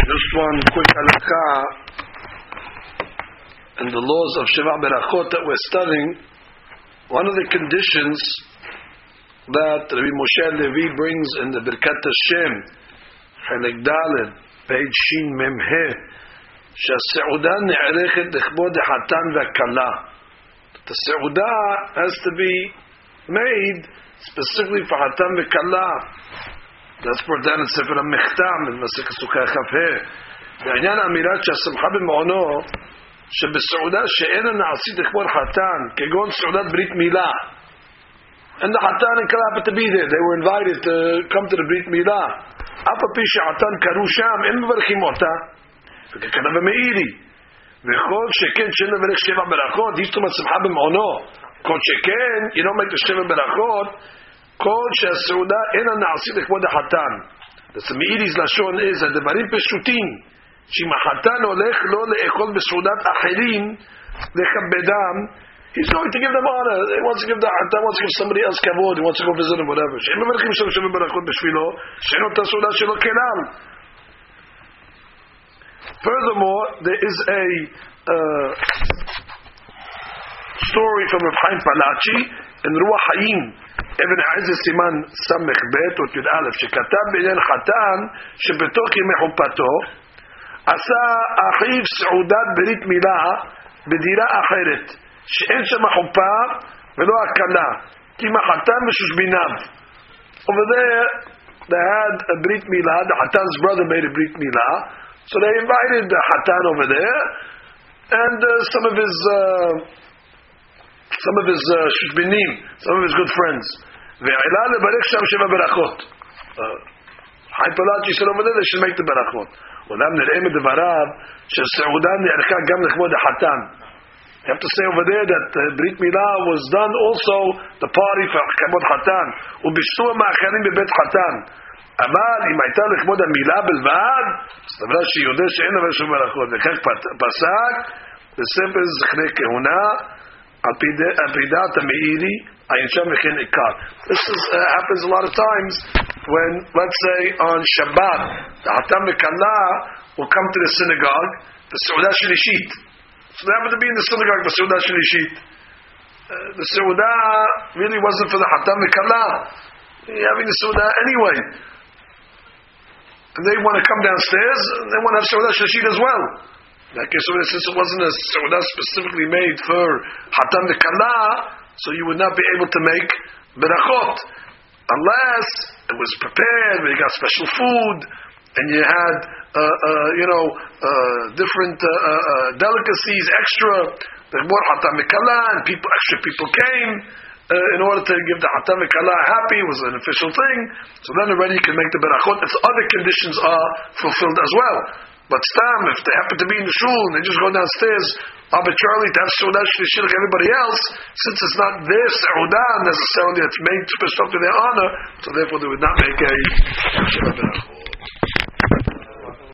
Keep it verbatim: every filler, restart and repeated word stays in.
Just one quick halakha in the laws of Sheva Berachot that we're studying. One of the conditions that Rabbi Moshe Levi brings in the Birkat Hashem, Chelek Daled, page Shin Mem He, שהסעודה נערכת לכבוד החתן והכלה. The Seudah has to be made specifically for Hatan v'Kala. That's brought down in Sefer HaMechtam in Masechet Sukkah Chaf He. בעניין האמירת שהשמחה במעונו שבסעודה שאינה נעשית לכבוד חתן כגון סעודת ברית מילה. And the Hatan and Kala happened to be there. They were invited to come to the Brit Milah. אף על פי שהחתן קראו שם, אין מברכים אותה. וככתב המאירי. וכל שכן שאין לברך שבע ברכות, יש תומת שמחה במעונו. כל שכן, you don't make the שבע ברכות, כל שהסעודה אינה נעשית לכבוד החתן. אז המאירי's לשון is, הדברים פשוטים, שאם החתן הולך לא לאכול בסעודת אחרים, לכבדם, he's going to give them honor. He wants to give the Hatan, wants to give somebody else kavod, he wants to go visit him, whatever. שאין מברכים שם שבע ברכות בשבילו, שאין אותה סעודה שלו כנם. Furthermore, there is a uh, story from Rav Chaim Palachi in Ruach Hayim, Ibn Aziz Siman Samech Bet or Yud Aleph, שכתב בעניין חתן שבתוך ימי חופתו עשה אחיו סעודת ברית מילה בדירה אחרת, שאין שם חופה ולא הקלה, כי אם החתן משושביניו. Over there, they had a brit milah. The Hatan's brother made a brit milah. So they invited the Hatan over there, and uh, some of his, uh, some of his uh, shishbinim, some of his good friends. Ve'ila lebarech sham sheva berachot. Chaim Palachi said over there they should make the berachot. Olam nir'eh medvarav she'seudah ne'erka gam lechvod hatan. You have to say over there that uh, Brit Milah was done also the party for kavod hatan. Ubishtu ma'acharim bebet hatan. אבל אם הייתה לכבוד המילה בלבד, סברה שיודע שאין אבל שום ברכות. וכך פסק בספר זכרי כהונה על פי דעת המאירי הישן וכן עיקר. This is, uh, happens a lot of times when, let's say on Shabbat, the Hatan v'Kala will come to the synagogue for Seudah Shlishit. So they happen to be in the synagogue for Seudah Shlishit. Uh, the Seudah really wasn't for the Hatan v'Kala. You're having the Seudah anyway. And they want to come downstairs, and they want to have Seudah Shlishit as well. Like since it wasn't a Seudah specifically made for Hatan v'Kala, so you would not be able to make berachot. Unless it was prepared, where you got special food, and you had, uh, uh, you know, uh, different uh, uh, delicacies, extra, the more Hatan v'Kala, and people, extra people came, Uh, in order to give the Hatan v'Kala happy, it was an official thing. So then already you can make the berachot if other conditions are fulfilled as well. But stam, if they happen to be in the shul and they just go downstairs arbitrarily to have Seudah Shlishit like everybody else, since it's not their Seudah necessarily, it's made special to their honor, so therefore they would not make a berachot.